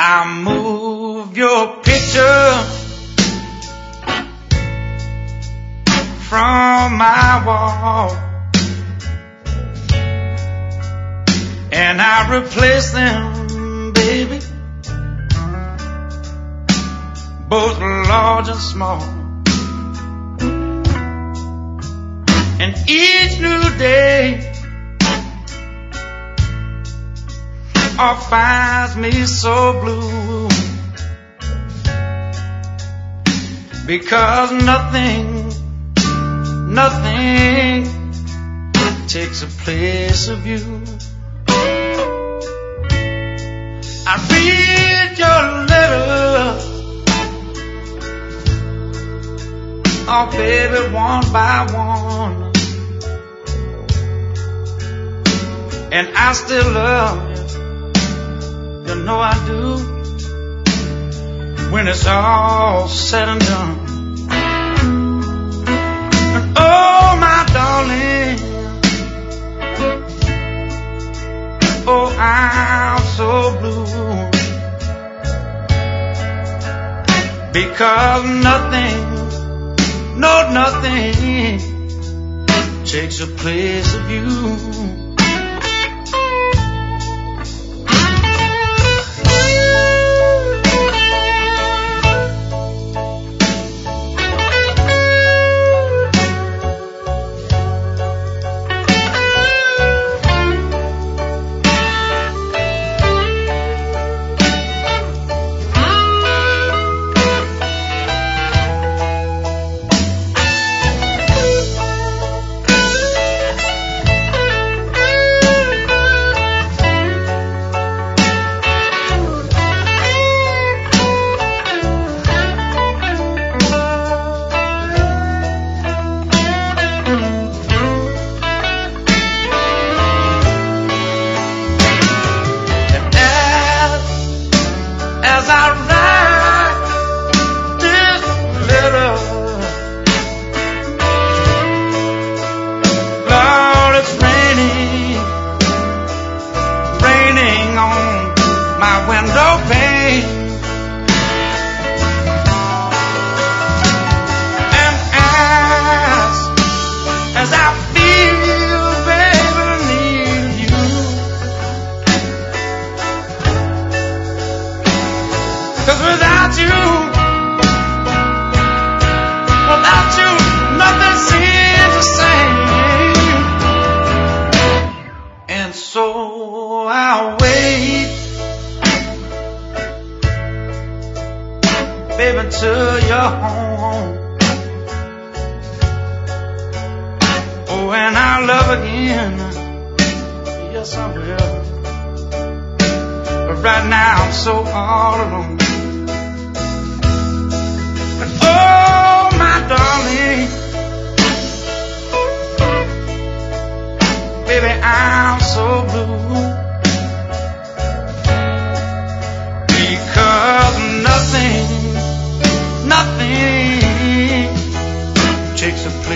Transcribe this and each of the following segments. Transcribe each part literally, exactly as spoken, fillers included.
I move your picture from my wall, and I replace them, baby, both large and small. And each new day oh, finds me so blue, because nothing, nothing takes the place of you. I read your letter, oh baby, one by one, and I still love you. You know I do, when it's all said and done. And oh, my darling, oh, I'm so blue, because nothing, no nothing takes the place of you.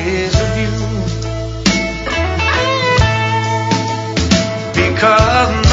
Because